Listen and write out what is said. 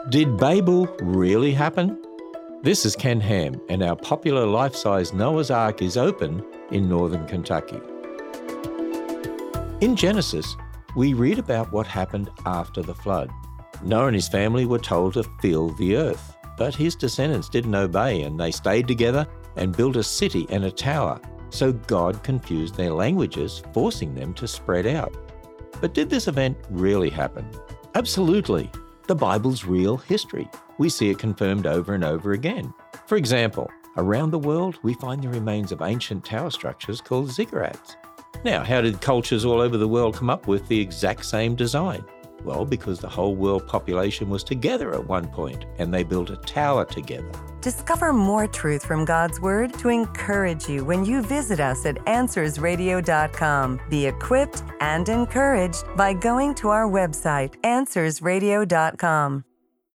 Did Babel really happen? This is Ken Ham, and our popular life-size Noah's Ark is open in northern Kentucky. In Genesis, we read about what happened after the flood. Noah and his family were told to fill the earth, but his descendants didn't obey, and they stayed together and built a city and a tower. So God confused their languages, forcing them to spread out. But did this event really happen? Absolutely. The Bible's real history. We see it confirmed over and over again. For example, around the world, we find the remains of ancient tower structures called ziggurats. Now, how did cultures all over the world come up with the exact same design? Well, because the whole world population was together at one point, and they built a tower together. Discover more truth from God's Word to encourage you when you visit us at AnswersRadio.com. Be equipped and encouraged by going to our website, AnswersRadio.com.